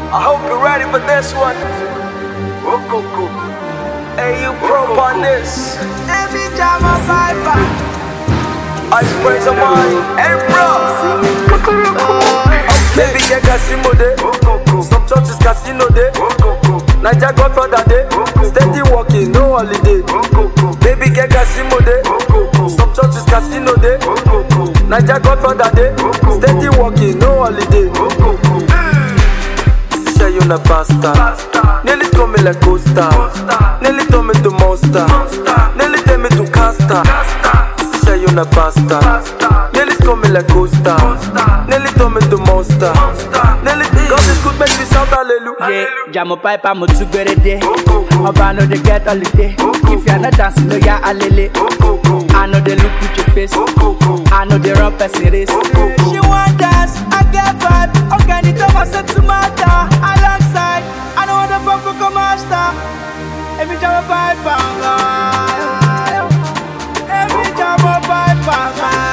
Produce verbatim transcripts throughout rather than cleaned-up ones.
I hope you're ready for this one. Hey, you broke on this. Every time I fight I spray some money. Hey, bro. Baby, get casino day. Some churches casino day. Niger Godfather day. Steady walking, no holiday. Baby, get casino day. Some churches casino day. Niger Godfather day. Steady walking, no holiday. Say you na pasta. Nearly told me like coaster. Nearly told me to monster. Nearly tell me to caster. Say you na pasta. Nearly told me like coaster. Nearly told me to monster. Nearly God is good, make me shout hallelujah. Yeah, jam up pipe, I'm a two better day. Oba know they get holiday. If you're not dancing, no ya alele. I know they look with your face. I know they run person race. She want dance, I get vibe. Okay, the top set to matter. Alongside, I know what the fuck will come master. Every jam up pipe, every jam up pipe.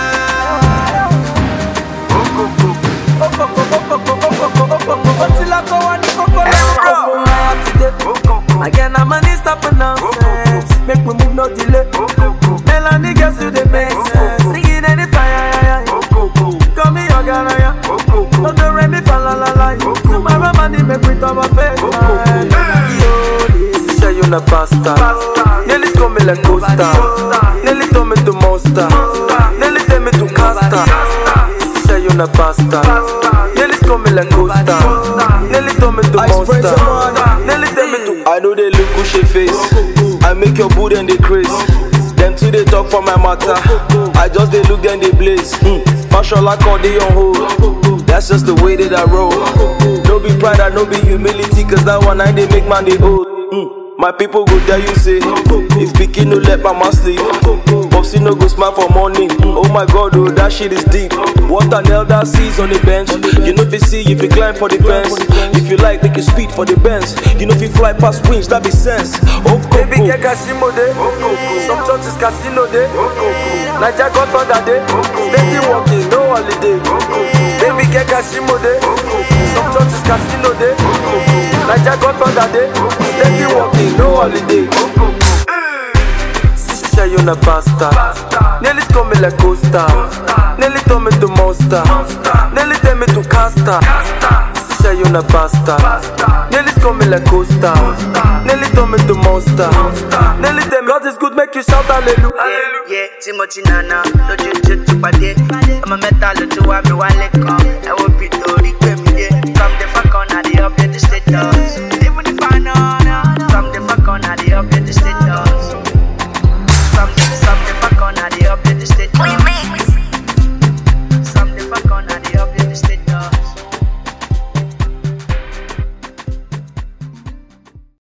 Again, I'm a knee stopping nonsense. Make me move, no delay. Melanie gets to the make sense. Singing any fire. Call me your girl, don't do re mi fa la la la. Tomorrow money make me top my face. Yo, this say you na pasta. Nearly told me like coaster. Nearly told me to monster. Nearly tell me to caster. Say you na pasta. Nearly told me like coaster. Nearly told me to monster. Nearly tell me to. I know they look cushy face. I make your booty and they craze. Them two they talk for my matter. I just they look then they blaze. Mm. Fashion like all they on hold. That's just the way that I roll. No be pride and no be humility, cause that one night they make man they old. Mm. My people go there you say, if speaking no let mama sleep. Popsy no go smile for morning. Oh my god, oh that shit is deep. What an elder sees on the bench. You know if you see if you climb for the fence. If you like, make you speed for the Benz. You know if you fly past winch, that be sense. Oh, baby, get casino day. Some churches casino day. Niger Godfather day. Steady walking, no holiday. Baby, get casino day. Some churches casino day. Niger Godfather day. Steady walking, no holiday. Say you na pasta. Nearly told me like coaster. Nearly told me to monster. Nearly tell me to caster. Say you na pasta. Nearly told me like coaster. Nearly told me to monster. Nearly tell me God is good, make you shout hallelujah. Yeah, Timothy Nana, don't you to pade. I'm a metal to have me one leg. I will be